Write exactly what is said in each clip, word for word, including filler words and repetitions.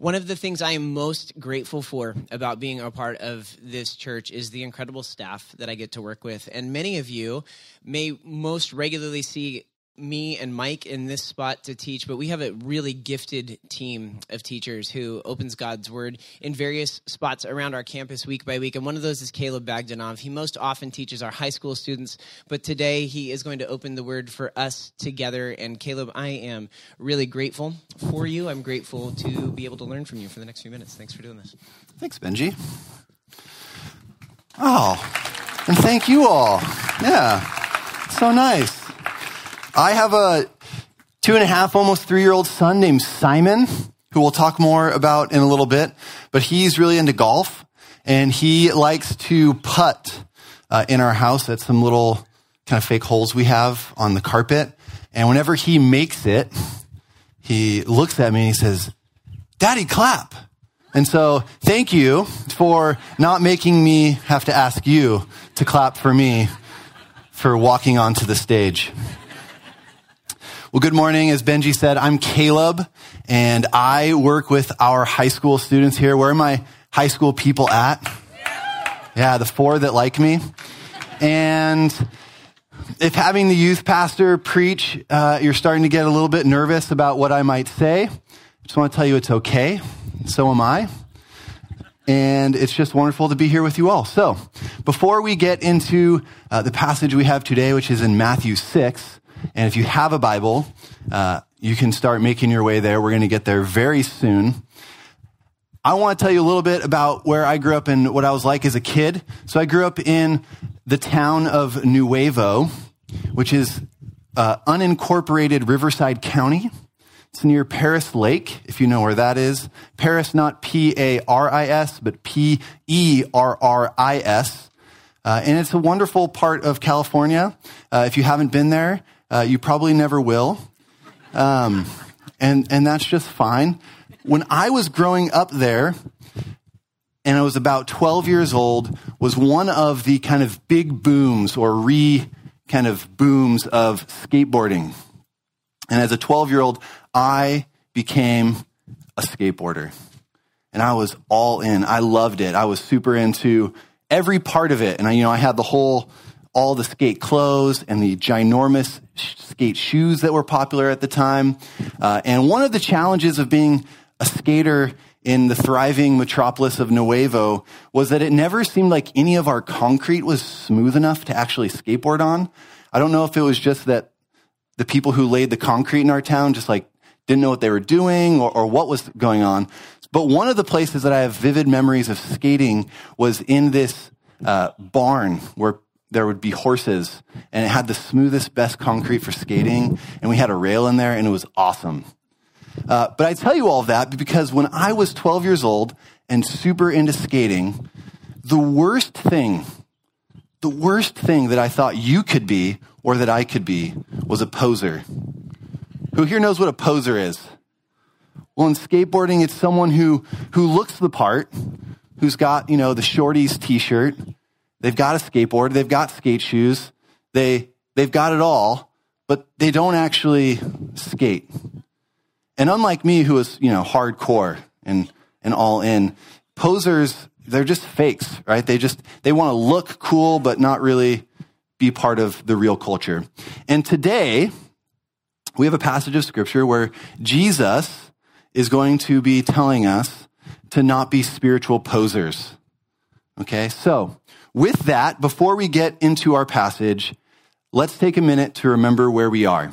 One of the things I am most grateful for about being a part of this church is the incredible staff that I get to work with. And many of you may most regularly see me and Mike in this spot to teach, but we have a really gifted team of teachers who opens God's word in various spots around our campus week by week. And one of those is Caleb Bagdanov. He most often teaches our high school students, but today he is going to open the word for us together. And Caleb, I am really grateful for you. I'm grateful to be able to learn from you for the next few minutes. Thanks for doing this. Thanks, Benji. Oh, and thank you all. Yeah, so nice. I have a two and a half, almost three-year-old son named Simon, who we'll talk more about in a little bit, but he's really into golf, and he likes to putt uh, in our house at some little kind of fake holes we have on the carpet, and whenever he makes it, he looks at me and he says, "Daddy, clap." And so thank you for not making me have to ask you to clap for me for walking onto the stage. Well, good morning. As Benji said, I'm Caleb, and I work with our high school students here. Where are my high school people at? Yeah, the four that like me. And if having the youth pastor preach, uh, you're starting to get a little bit nervous about what I might say, I just want to tell you it's okay. So am I. And it's just wonderful to be here with you all. So before we get into uh, the passage we have today, which is in Matthew six, and if you have a Bible, uh, you can start making your way there. We're going to get there very soon. I want to tell you a little bit about where I grew up and what I was like as a kid. So I grew up in the town of Nuevo, which is uh, unincorporated Riverside County. It's near Paris Lake, if you know where that is. Paris, not P A R I S, but P E R R I S. Uh, and it's a wonderful part of California. Uh, if you haven't been there, Uh, you probably never will. Um, and, and that's just fine. When I was growing up there, and I was about twelve years old, was one of the kind of big booms or re kind of booms of skateboarding. And as a twelve-year-old, I became a skateboarder. And I was all in. I loved it. I was super into every part of it. And I, you know, I had the whole, all the skate clothes and the ginormous skate shoes that were popular at the time. Uh, and one of the challenges of being a skater in the thriving metropolis of Nuevo was that it never seemed like any of our concrete was smooth enough to actually skateboard on. I don't know if it was just that the people who laid the concrete in our town just like didn't know what they were doing or, or what was going on. But one of the places that I have vivid memories of skating was in this uh, barn where there would be horses, and it had the smoothest, best concrete for skating, and we had a rail in there, and it was awesome. Uh, but I tell you all of that because when I was twelve years old and super into skating, the worst thing, the worst thing that I thought you could be or that I could be was a poser. Who here knows what a poser is? Well, in skateboarding, it's someone who, who looks the part, who's got, you know, the shorties t-shirt. They've got a skateboard, they've got skate shoes, they, they've got it all, but they don't actually skate. And unlike me, who was, you know, hardcore and, and all in, posers, they're just fakes, right? They just, they want to look cool, but not really be part of the real culture. And today, we have a passage of scripture where Jesus is going to be telling us to not be spiritual posers. Okay, so with that, before we get into our passage, let's take a minute to remember where we are.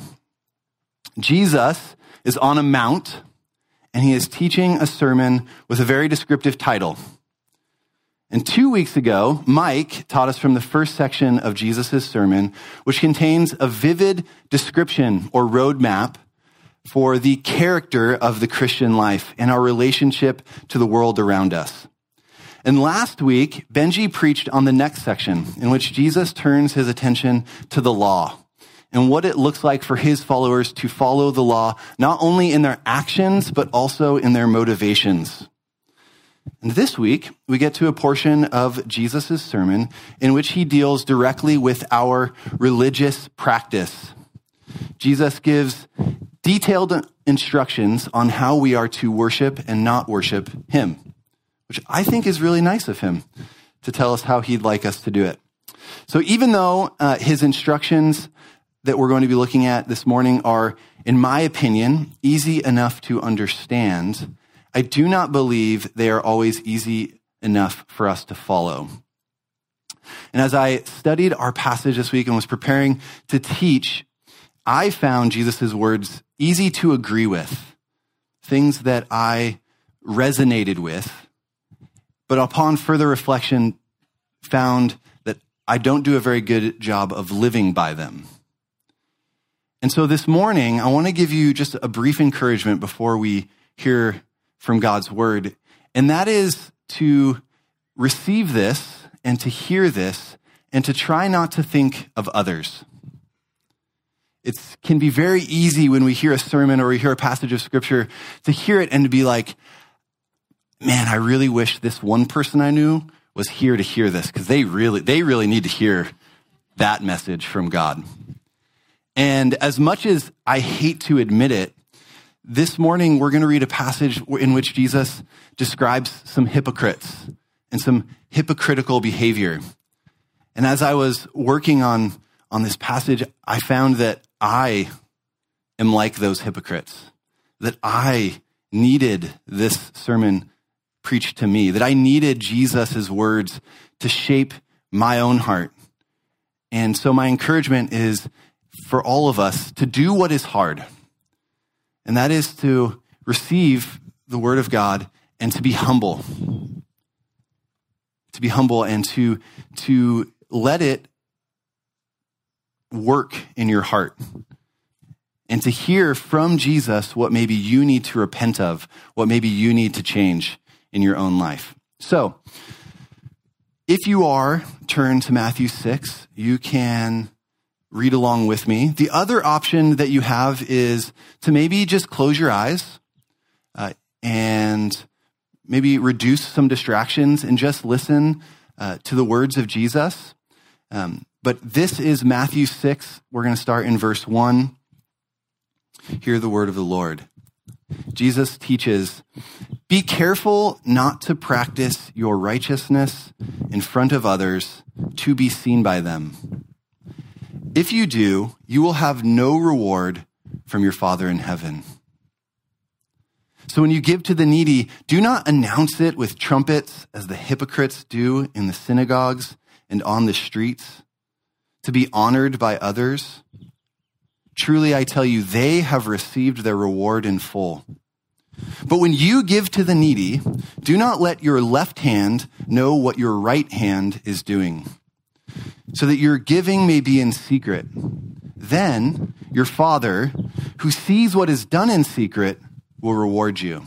Jesus is on a mount, and he is teaching a sermon with a very descriptive title. And two weeks ago, Mike taught us from the first section of Jesus' sermon, which contains a vivid description or roadmap for the character of the Christian life and our relationship to the world around us. And last week, Benji preached on the next section in which Jesus turns his attention to the law and what it looks like for his followers to follow the law, not only in their actions, but also in their motivations. And this week, we get to a portion of Jesus' sermon in which he deals directly with our religious practice. Jesus gives detailed instructions on how we are to worship and not worship him, which I think is really nice of him to tell us how he'd like us to do it. So even though uh, his instructions that we're going to be looking at this morning are, in my opinion, easy enough to understand, I do not believe they are always easy enough for us to follow. And as I studied our passage this week and was preparing to teach, I found Jesus' words easy to agree with, things that I resonated with, but upon further reflection, found that I don't do a very good job of living by them. And so this morning, I want to give you just a brief encouragement before we hear from God's word, and that is to receive this and to hear this and to try not to think of others. It can be very easy when we hear a sermon or we hear a passage of scripture to hear it and to be like, man, I really wish this one person I knew was here to hear this because they really, they really need to hear that message from God. And as much as I hate to admit it, this morning we're going to read a passage in which Jesus describes some hypocrites and some hypocritical behavior. And as I was working on, on this passage, I found that I am like those hypocrites, that I needed this sermon preached to me, that I needed Jesus' words to shape my own heart. And so my encouragement is for all of us to do what is hard, and that is to receive the word of God and to be humble, to be humble and to, to let it work in your heart, and to hear from Jesus what maybe you need to repent of, what maybe you need to change in your own life. So, if you are, turn to Matthew six, you can read along with me. The other option that you have is to maybe just close your eyes uh, and maybe reduce some distractions and just listen uh, to the words of Jesus. Um, but this is Matthew six. We're going to start in verse one. Hear the word of the Lord. Jesus teaches, "Be careful not to practice your righteousness in front of others to be seen by them. If you do, you will have no reward from your Father in heaven. So when you give to the needy, do not announce it with trumpets as the hypocrites do in the synagogues and on the streets, to be honored by others. Truly, I tell you, they have received their reward in full. But when you give to the needy, do not let your left hand know what your right hand is doing, so that your giving may be in secret. Then your Father, who sees what is done in secret, will reward you.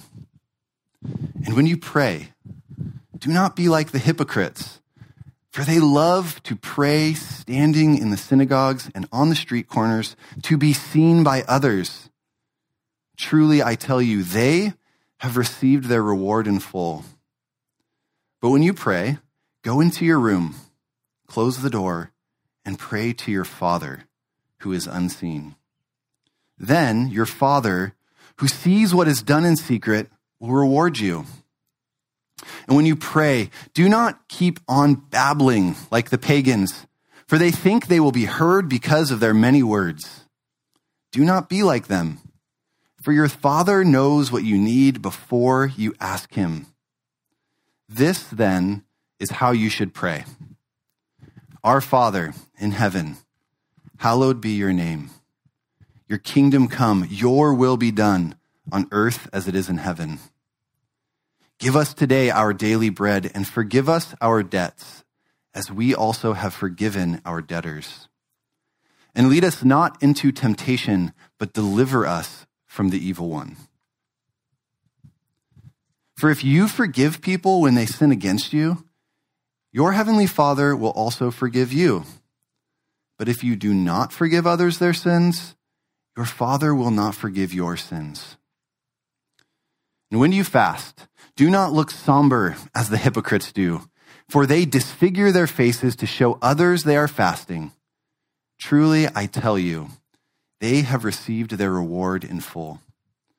And when you pray, do not be like the hypocrites, for they love to pray standing in the synagogues and on the street corners to be seen by others. Truly, I tell you, they have received their reward in full. But when you pray, go into your room, close the door, and pray to your Father who is unseen. Then your Father, who sees what is done in secret, will reward you. And when you pray, do not keep on babbling like the pagans, for they think they will be heard because of their many words. Do not be like them, for your Father knows what you need before you ask him. This, then, is how you should pray. Our Father in heaven, hallowed be your name. Your kingdom come, your will be done on earth as it is in heaven. Give us today our daily bread, and forgive us our debts, as we also have forgiven our debtors. And lead us not into temptation, but deliver us from the evil one. For if you forgive people when they sin against you, your heavenly Father will also forgive you. But if you do not forgive others their sins, your Father will not forgive your sins. And when you fast, do not look somber as the hypocrites do, for they disfigure their faces to show others they are fasting. Truly, I tell you, they have received their reward in full.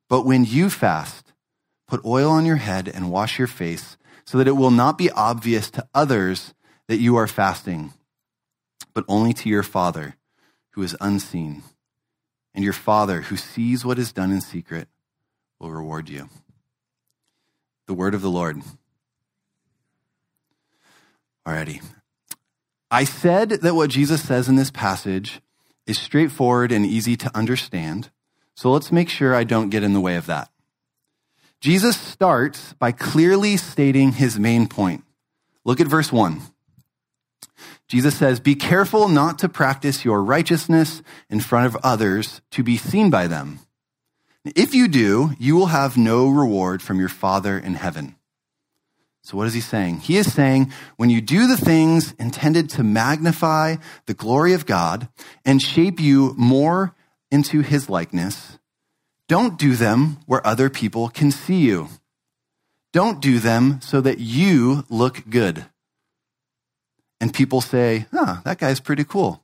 But when you fast, put oil on your head and wash your face, so that it will not be obvious to others that you are fasting, but only to your Father who is unseen. And your Father who sees what is done in secret will reward you. The word of the Lord. Alrighty. I said that what Jesus says in this passage is straightforward and easy to understand, so let's make sure I don't get in the way of that. Jesus starts by clearly stating his main point. Look at verse one. Jesus says, "Be careful not to practice your righteousness in front of others to be seen by them. If you do, you will have no reward from your Father in heaven." So what is he saying? He is saying, when you do the things intended to magnify the glory of God and shape you more into his likeness, don't do them where other people can see you. Don't do them so that you look good. And people say, huh, that guy's pretty cool.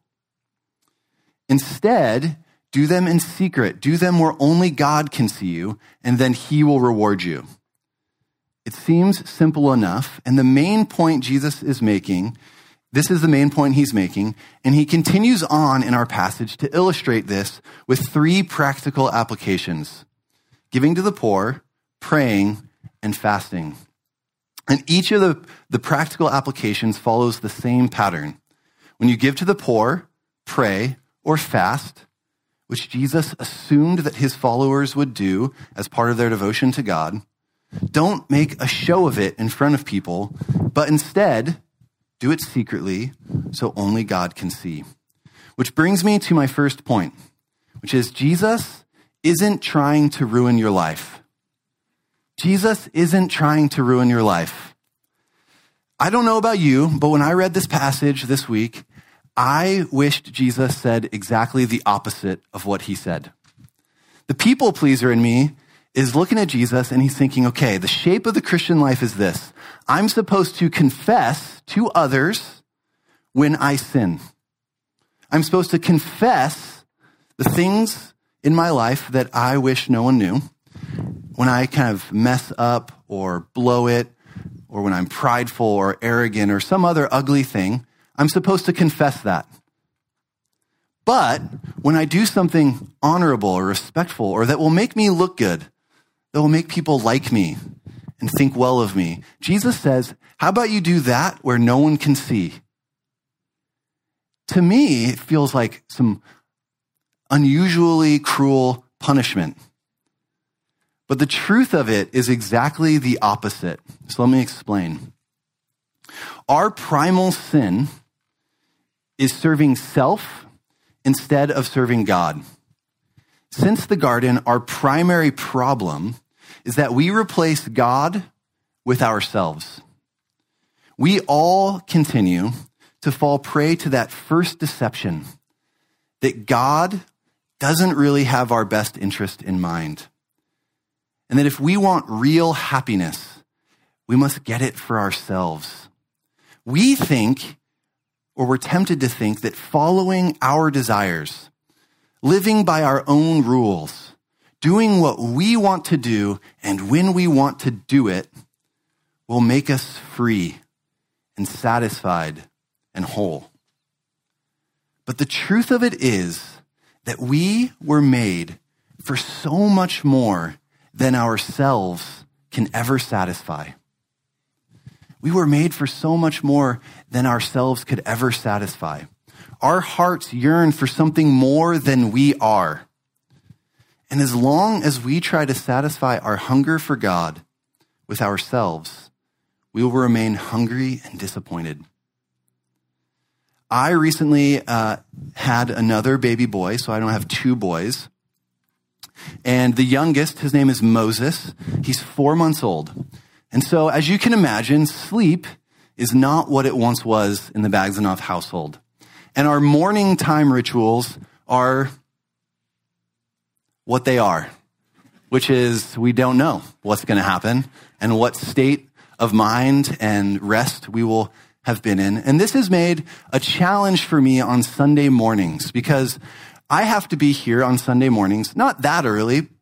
Instead, do them in secret. Do them where only God can see you, and then he will reward you. It seems simple enough, and the main point Jesus is making, this is the main point he's making, and he continues on in our passage to illustrate this with three practical applications: giving to the poor, praying, and fasting. And each of the, the practical applications follows the same pattern. When you give to the poor, pray, or fast, which Jesus assumed that his followers would do as part of their devotion to God, don't make a show of it in front of people, but instead do it secretly so only God can see. Which brings me to my first point, which is Jesus isn't trying to ruin your life. Jesus isn't trying to ruin your life. I don't know about you, but when I read this passage this week, I wished Jesus said exactly the opposite of what he said. The people pleaser in me is looking at Jesus and he's thinking, okay, the shape of the Christian life is this. I'm supposed to confess to others when I sin. I'm supposed to confess the things in my life that I wish no one knew. When I kind of mess up or blow it, or when I'm prideful or arrogant or some other ugly thing, I'm supposed to confess that. But when I do something honorable or respectful or that will make me look good, that will make people like me and think well of me, Jesus says, how about you do that where no one can see? To me, it feels like some unusually cruel punishment. But the truth of it is exactly the opposite. So let me explain. Our primal sin is serving self instead of serving God. Since the garden, our primary problem is that we replace God with ourselves. We all continue to fall prey to that first deception that God doesn't really have our best interest in mind. And that if we want real happiness, we must get it for ourselves. We think, or we're tempted to think, that following our desires, living by our own rules, doing what we want to do and when we want to do it, will make us free and satisfied and whole. But the truth of it is that we were made for so much more than ourselves can ever satisfy. We were made for so much more than ourselves could ever satisfy. Our hearts yearn for something more than we are. And as long as we try to satisfy our hunger for God with ourselves, we will remain hungry and disappointed. I recently uh, had another baby boy, so I don't have two boys. And the youngest, his name is Moses. He's four months old. And so, as you can imagine, sleep is not what it once was in the Bagzanoff household. And our morning time rituals are what they are, which is we don't know what's going to happen and what state of mind and rest we will have been in. And this has made a challenge for me on Sunday mornings because I have to be here on Sunday mornings, not that early,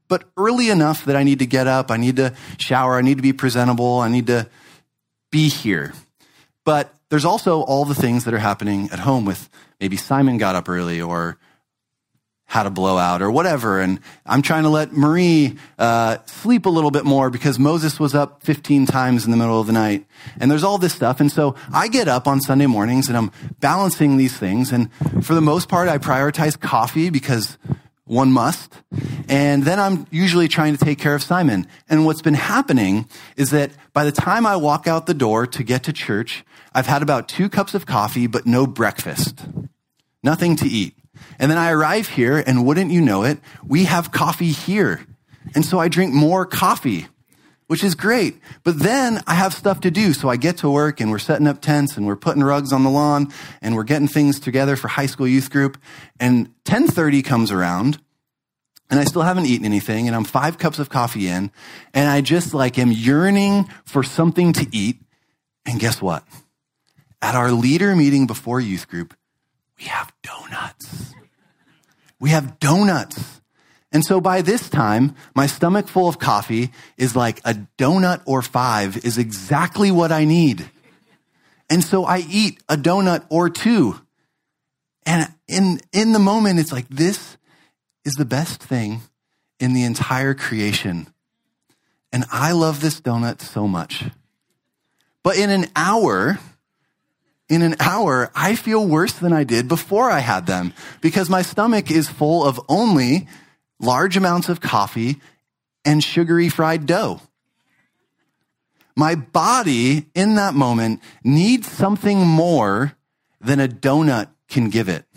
but early enough that I need to get up, I need to shower, I need to be presentable, I need to be here. But there's also all the things that are happening at home with maybe Simon got up early or had a blowout or whatever. And I'm trying to let Marie uh, sleep a little bit more because Moses was up fifteen times in the middle of the night. And there's all this stuff. And so I get up on Sunday mornings and I'm balancing these things. And for the most part, I prioritize coffee because one must. And then I'm usually trying to take care of Simon. And what's been happening is that by the time I walk out the door to get to church, I've had about two cups of coffee, but no breakfast. Nothing to eat. And then I arrive here, and wouldn't you know it, we have coffee here. And so I drink more coffee, which is great. But then I have stuff to do. So I get to work, and we're setting up tents, and we're putting rugs on the lawn, and we're getting things together for high school youth group. And ten thirty comes around, and I still haven't eaten anything, and I'm five cups of coffee in, and I just like am yearning for something to eat. And guess what? At our leader meeting before youth group, we have donuts. We have donuts. And so by this time, my stomach full of coffee is like a donut or five is exactly what I need. And so I eat a donut or two. And in, in the moment, it's like, this is the best thing in the entire creation. And I love this donut so much. But in an hour... In an hour, I feel worse than I did before I had them because my stomach is full of only large amounts of coffee and sugary fried dough. My body in that moment needs something more than a donut can give it.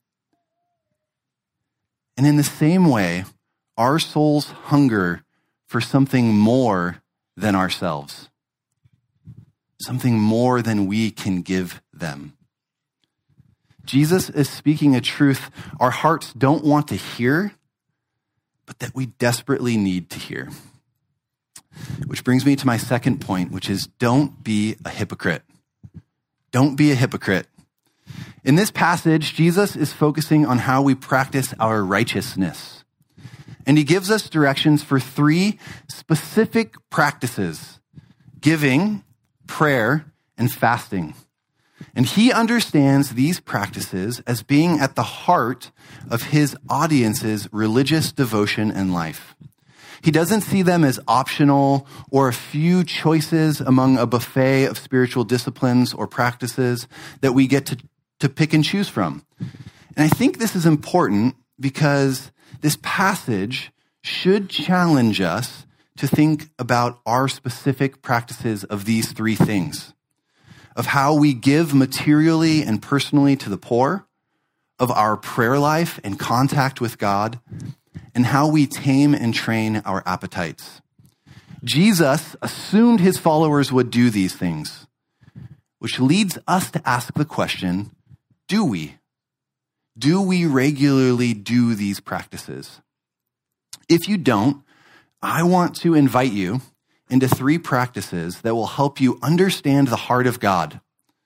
And in the same way, our souls hunger for something more than ourselves. Something more than we can give them. Jesus is speaking a truth our hearts don't want to hear, but that we desperately need to hear. Which brings me to my second point, which is don't be a hypocrite. Don't be a hypocrite. In this passage, Jesus is focusing on how we practice our righteousness. And he gives us directions for three specific practices: giving, prayer, and fasting. And he understands these practices as being at the heart of his audience's religious devotion and life. He doesn't see them as optional or a few choices among a buffet of spiritual disciplines or practices that we get to, to pick and choose from. And I think this is important because this passage should challenge us to think about our specific practices of these three things: of how we give materially and personally to the poor, of our prayer life and contact with God, and how we tame and train our appetites. Jesus assumed his followers would do these things, which leads us to ask the question, do we? Do we regularly do these practices? If you don't, I want to invite you into three practices that will help you understand the heart of God,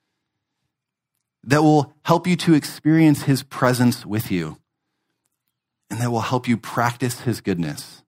that will help you to experience his presence with you, and that will help you practice his goodness.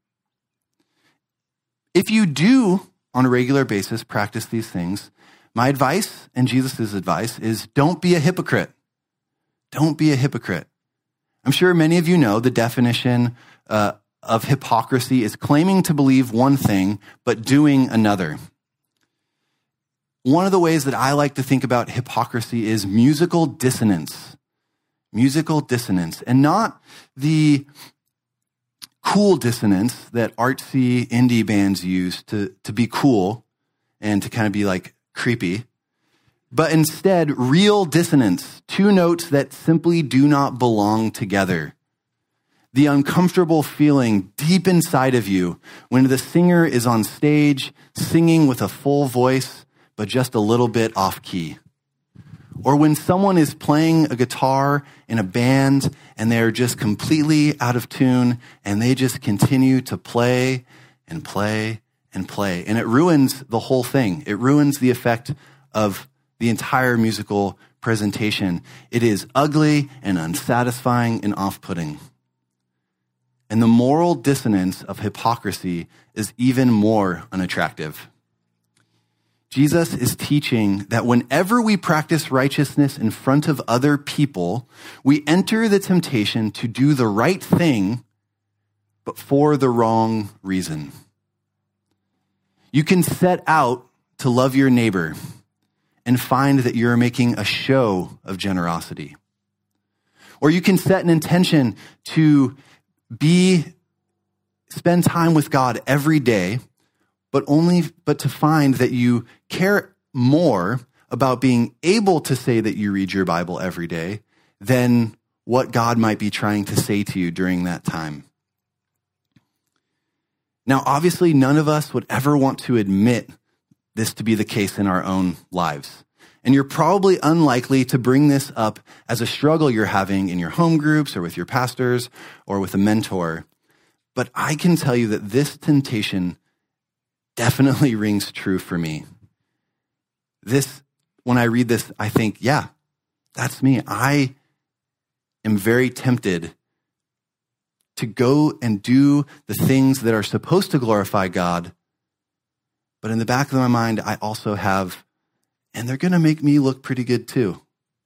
If you do, on a regular basis, practice these things, my advice and Jesus' advice is don't be a hypocrite. Don't be a hypocrite. I'm sure many of you know the definition uh, of hypocrisy is claiming to believe one thing, but doing another. One of the ways that I like to think about hypocrisy is musical dissonance. Musical dissonance. And not the cool dissonance that artsy indie bands use to, to be cool and to kind of be like creepy, but instead real dissonance, two notes that simply do not belong together. The uncomfortable feeling deep inside of you when the singer is on stage singing with a full voice, but just a little bit off key. Or when someone is playing a guitar in a band and they're just completely out of tune and they just continue to play and play and play. And it ruins the whole thing. It ruins the effect of the entire musical presentation. It is ugly and unsatisfying and off-putting. And the moral dissonance of hypocrisy is even more unattractive. Jesus is teaching that whenever we practice righteousness in front of other people, we enter the temptation to do the right thing, but for the wrong reason. You can set out to love your neighbor and find that you're making a show of generosity. Or you can set an intention to be, spend time with God every day, but only, but to find that you care more about being able to say that you read your Bible every day than what God might be trying to say to you during that time. Now, obviously, none of us would ever want to admit this to be the case in our own lives. And you're probably unlikely to bring this up as a struggle you're having in your home groups or with your pastors or with a mentor. But I can tell you that this temptation definitely rings true for me. This, when I read this, I think, yeah, that's me. I am very tempted to go and do the things that are supposed to glorify God. But in the back of my mind, I also have, and they're going to make me look pretty good too.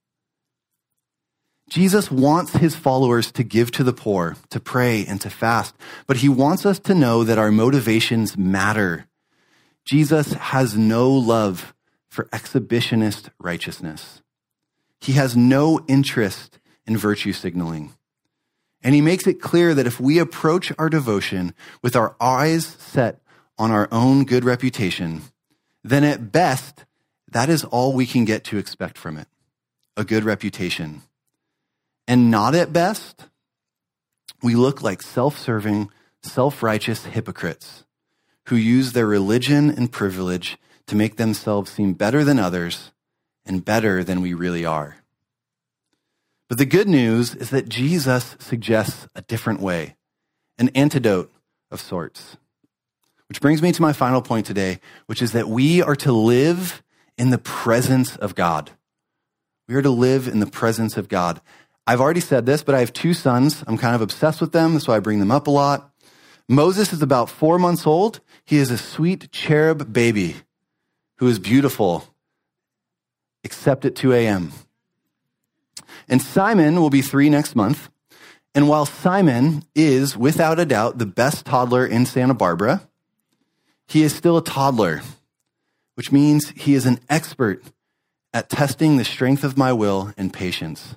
Jesus wants his followers to give to the poor, to pray and to fast, but he wants us to know that our motivations matter. Jesus has no love for exhibitionist righteousness. He has no interest in virtue signaling. And he makes it clear that if we approach our devotion with our eyes set on our own good reputation, then at best, that is all we can get to expect from it, a good reputation. And not at best, we look like self-serving, self-righteous hypocrites who use their religion and privilege to make themselves seem better than others and better than we really are. But the good news is that Jesus suggests a different way, an antidote of sorts. Which brings me to my final point today, which is that we are to live in the presence of God. We are to live in the presence of God. I've already said this, but I have two sons. I'm kind of obsessed with them. That's why I bring them up a lot. Moses is about four months old. He is a sweet cherub baby who is beautiful, except at two a.m. And Simon will be three next month. And while Simon is, without a doubt, the best toddler in Santa Barbara, he is still a toddler, which means he is an expert at testing the strength of my will and patience.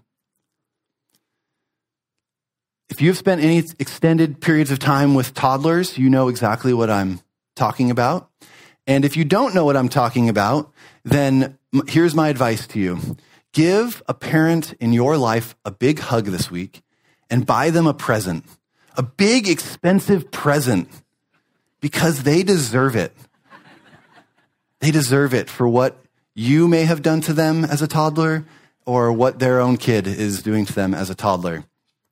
If you've spent any extended periods of time with toddlers, you know exactly what I'm talking about. And if you don't know what I'm talking about, then here's my advice to you. Give a parent in your life a big hug this week and buy them a present, a big, expensive present, because they deserve it. They deserve it for what you may have done to them as a toddler or what their own kid is doing to them as a toddler.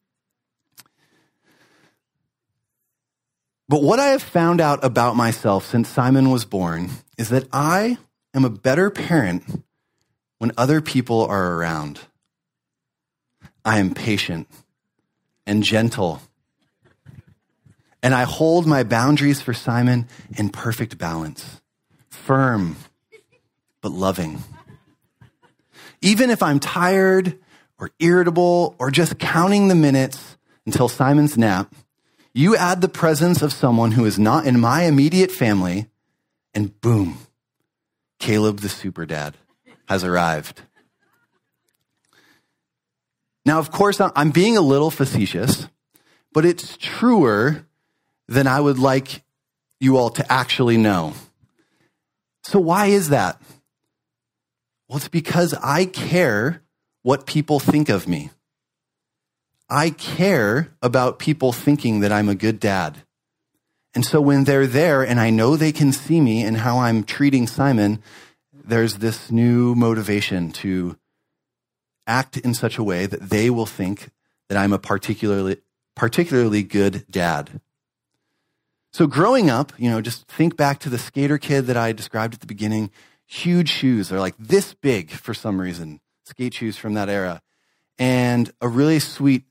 But what I have found out about myself since Simon was born is that I am a better parent when other people are around. I am patient and gentle. And I hold my boundaries for Simon in perfect balance. Firm, but loving. Even if I'm tired or irritable or just counting the minutes until Simon's nap, you add the presence of someone who is not in my immediate family, and boom, Caleb the super dad has arrived. Now, of course, I'm being a little facetious, but it's truer than I would like you all to actually know. So why is that? Well, it's because I care what people think of me. I care about people thinking that I'm a good dad. And so when they're there and I know they can see me and how I'm treating Simon, there's this new motivation to act in such a way that they will think that I'm a particularly, particularly good dad. So growing up, you know, just think back to the skater kid that I described at the beginning. Huge shoes. They're like this big for some reason. Skate shoes from that era. And a really sweet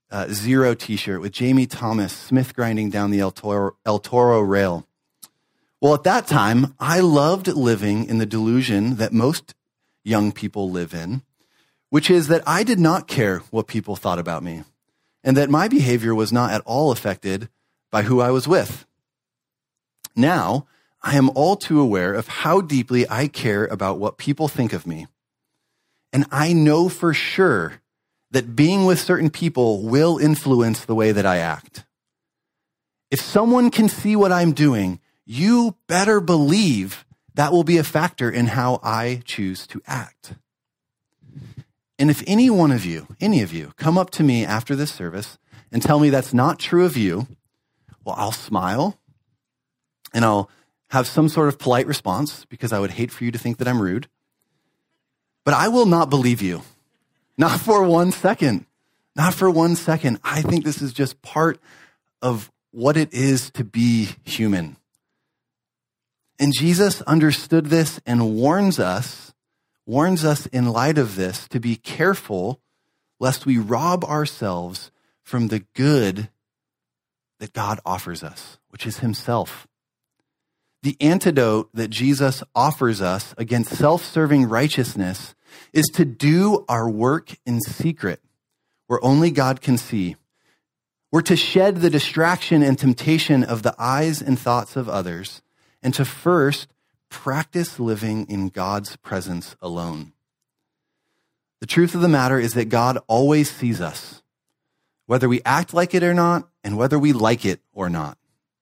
uh, Zero t-shirt with Jamie Thomas, Smith grinding down the El Toro, El Toro rail. Well, at that time, I loved living in the delusion that most young people live in, which is that I did not care what people thought about me, and that my behavior was not at all affected by who I was with. Now, I am all too aware of how deeply I care about what people think of me. And I know for sure that being with certain people will influence the way that I act. If someone can see what I'm doing, you better believe that will be a factor in how I choose to act. And if any one of you, any of you, come up to me after this service and tell me that's not true of you, well, I'll smile and I'll have some sort of polite response because I would hate for you to think that I'm rude. But I will not believe you. Not for one second. Not for one second. I think this is just part of what it is to be human. And Jesus understood this and warns us, warns us in light of this to be careful lest we rob ourselves from the good that God offers us, which is himself. The antidote that Jesus offers us against self-serving righteousness is to do our work in secret, where only God can see. We're to shed the distraction and temptation of the eyes and thoughts of others, and to first practice living in God's presence alone. The truth of the matter is that God always sees us, whether we act like it or not, and whether we like it or not.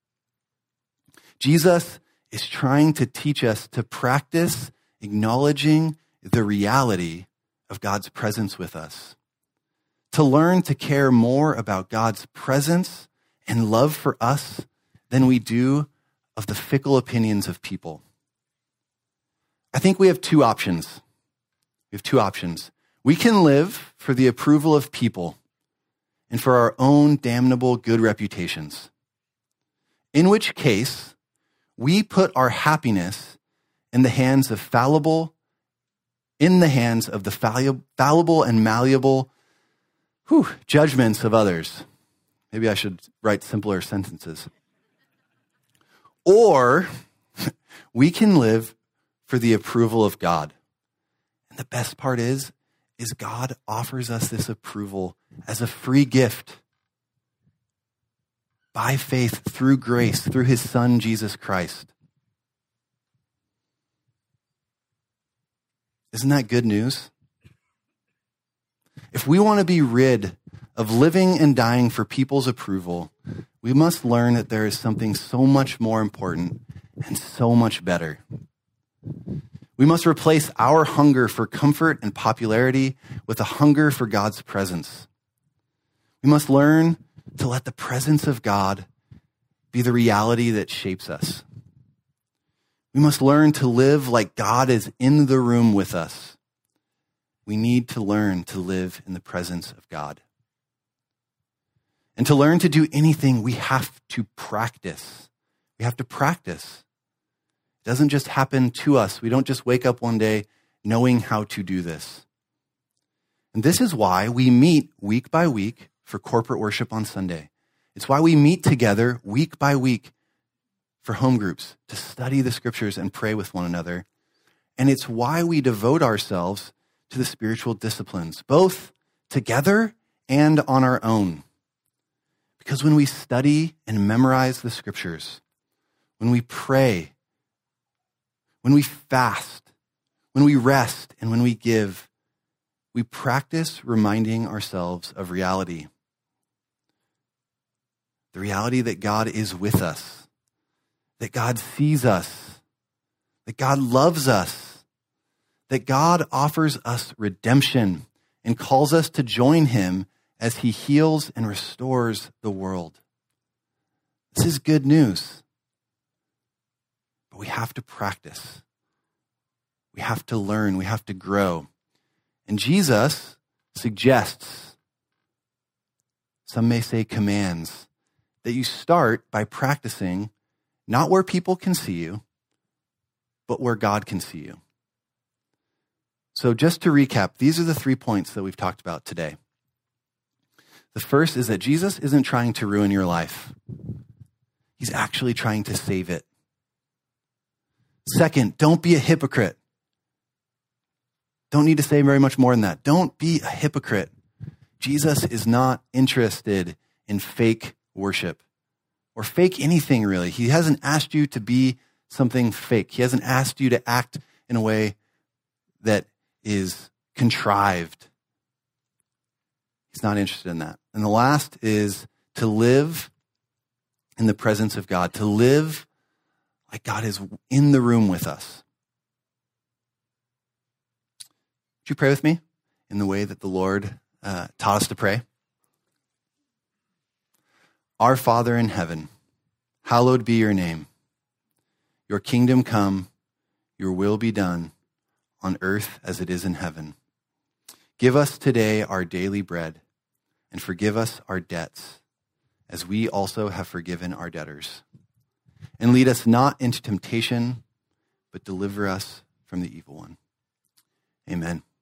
Jesus is trying to teach us to practice acknowledging the reality of God's presence with us, to learn to care more about God's presence and love for us than we do of the fickle opinions of people. I think we have two options. We have two options. We can live for the approval of people and for our own damnable good reputations, in which case we put our happiness in the hands of fallible, in the hands of the fallible and malleable whew, judgments of others. Maybe I should write simpler sentences. Or we can live for the approval of God. And the best part is, is God offers us this approval as a free gift by faith, through grace, through his Son, Jesus Christ. Isn't that good news? If we want to be rid of living and dying for people's approval, we must learn that there is something so much more important and so much better. We must replace our hunger for comfort and popularity with a hunger for God's presence. We must learn to let the presence of God be the reality that shapes us. We must learn to live like God is in the room with us. We need to learn to live in the presence of God. And to learn to do anything, we have to practice. We have to practice. It doesn't just happen to us. We don't just wake up one day knowing how to do this. And this is why we meet week by week for corporate worship on Sunday. It's why we meet together week by week for home groups to study the scriptures and pray with one another. And it's why we devote ourselves to the spiritual disciplines, both together and on our own. Because when we study and memorize the scriptures, when we pray, when we fast, when we rest, and when we give, we practice reminding ourselves of reality. The reality that God is with us, that God sees us, that God loves us, that God offers us redemption and calls us to join him as he heals and restores the world. This is good news. But we have to practice. We have to learn. We have to grow. And Jesus suggests, some may say commands, that you start by practicing not where people can see you, but where God can see you. So just to recap, these are the three points that we've talked about today. The first is that Jesus isn't trying to ruin your life. He's actually trying to save it. Second, don't be a hypocrite. Don't need to say very much more than that. Don't be a hypocrite. Jesus is not interested in fake worship or fake anything, really. He hasn't asked you to be something fake. He hasn't asked you to act in a way that is contrived. He's not interested in that. And the last is to live in the presence of God, to live like God is in the room with us. Would you pray with me in the way that the Lord uh, taught us to pray? Our Father in heaven, hallowed be your name. Your kingdom come, your will be done on earth as it is in heaven. Give us today our daily bread, and forgive us our debts, as we also have forgiven our debtors. And lead us not into temptation, but deliver us from the evil one. Amen.